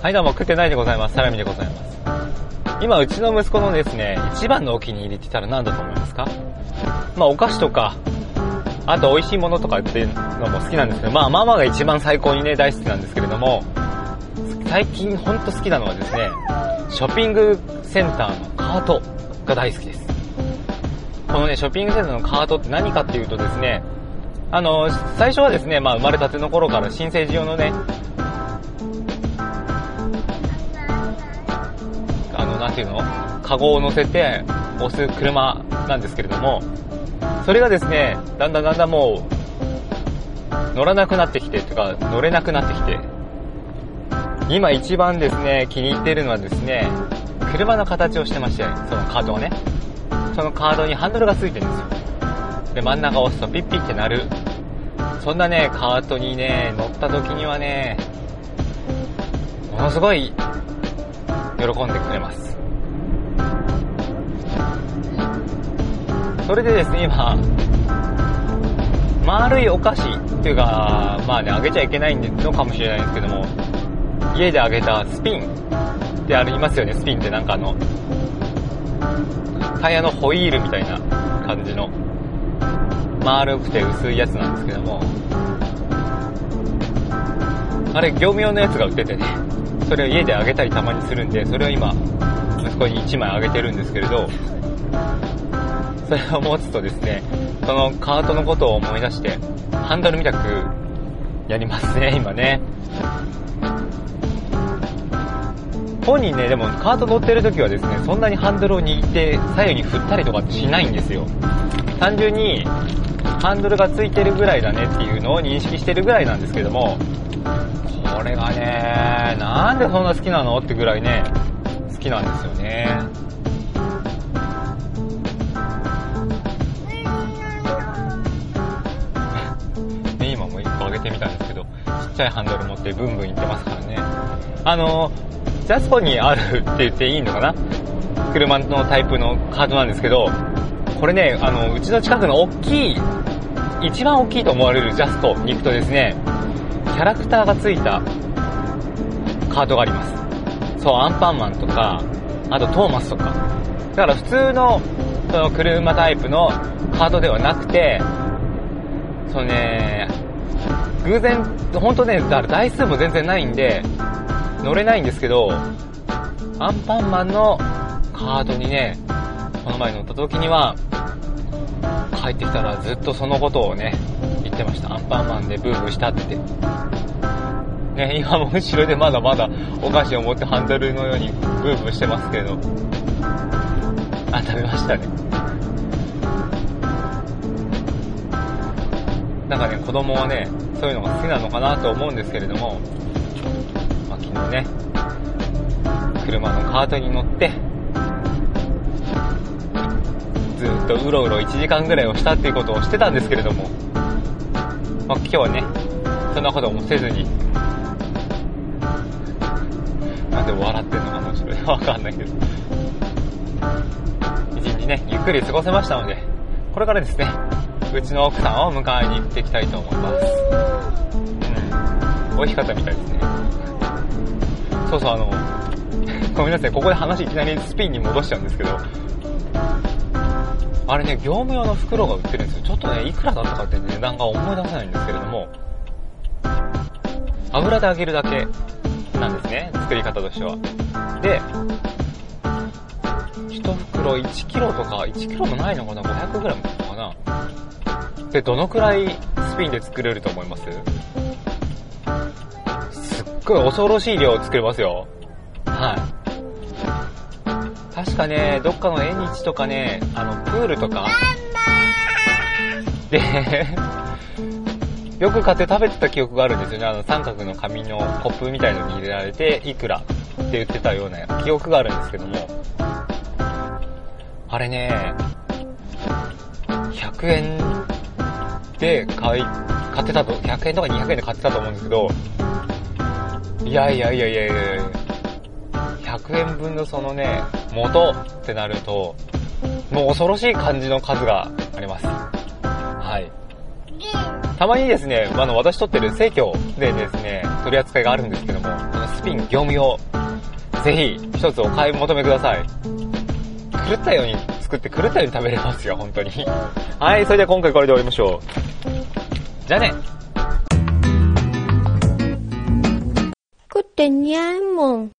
はい、どうも、食ってないでございます。サラミでございます。今、うちの息子のですね、一番のお気に入りって言ったら何だと思いますか？まあ、お菓子とか、あと美味しいものとかっていうのも好きなんですけど、まあ、ママが一番最高にね、大好きなんですけれども、最近ほんと好きなのはですね、ショッピングセンターのカートが大好きです。このね、ショッピングセンターのカートって何かっていうとですね、最初はですね、まあ、生まれたての頃から新生児用のね、なんていうの？カゴを乗せて押す車なんですけれども、それがですね、だんだんもう乗らなくなってきて、とか乗れなくなってきて、今一番ですね、気に入っているのはですね、車の形をしてまして、そのカートがね、そのカートにハンドルがついてるんですよ。で、真ん中を押すとピッピッってなる。そんなね、カートにね、乗った時にはね、ものすごい喜んでくれます。それでですね、今、丸いお菓子っていうか、まあね、あげちゃいけないのかもしれないんですけども、家であげたスピンってありますよね。スピンってなんかタイヤのホイールみたいな感じの丸くて薄いやつなんですけども、あれ業務用のやつが売っててね、それを家であげたりたまにするんで、それを今息子に1枚あげてるんですけれど、それを持つとですね、そのカートのことを思い出してハンドルみたくやりますね、今ね。本人ね、でもカート乗ってる時はですね、そんなにハンドルを握って左右に振ったりとかってしないんですよ。単純にハンドルがついてるぐらいだねっていうのを認識してるぐらいなんですけども、これがね、なんでそんな好きなのってぐらいね、好きなんですよね。今も1個あげてみたんですけど、ちっちゃいハンドル持ってブンブンいってますからね。ジャスコにあるって言っていいのかな、車のタイプのカートなんですけど、これね、うちの近くの一番大きいと思われるジャスコに行くとですね、キャラクターがついたカートがあります。そう、アンパンマンとか、あとトーマスとか。だから普通のその車タイプのカートではなくて、そのね、偶然本当ね、だから台数も全然ないんで乗れないんですけど、アンパンマンのカートにね、この前乗った時には帰ってきたらずっとそのことをね言ってました。アンパンマンでブーブーしたってね。今も後ろでまだまだお菓子を持ってハンドルのようにブーブーしてますけど、あ、食べましたね。なんかね、子供はね、そういうのが好きなのかなと思うんですけれども、まあ、昨日ね、車のカートに乗ってずっとうろうろ1時間ぐらいをしたっていうことをしてたんですけれども、まあ、今日はね、そんなこともせずに、なんで笑ってんのかな、それわかんないけど、一日ね、ゆっくり過ごせましたので、これからですね、うちの奥さんを迎えに行っていきたいと思います。美味しかったみたいですね。そうそう、ごめんなさい、ここで話いきなりスピンに戻しちゃうんですけど、あれね、業務用の袋が売ってるんですよ。ちょっとね、いくらだったかって値段が思い出せないんですけれども、油で揚げるだけなんですね、作り方としては。で、1袋1キロとか、1キロもないのかな、500グラムとかな。で、どのくらいスピンで作れると思います？すっごい恐ろしい量を作れますよ。はい。確かね、どっかの縁日とかね、プールとかでよく買って食べてた記憶があるんですよね。三角の紙のコップみたいのに入れられていくらって言ってたような記憶があるんですけども、あれね、100円で買ってたと、100円とか200円で買ってたと思うんですけど、いや100円分のそのね、元ってなると、もう恐ろしい感じの数があります。はい。 たまにですね、私撮ってる生協でですね、取り扱いがあるんですけども、このスピン業務用、ぜひ一つお買い求めください。狂ったように作って狂ったように食べれますよ、本当に。はい、それでは今回これで終わりましょう。じゃあね。 Good day, Mom.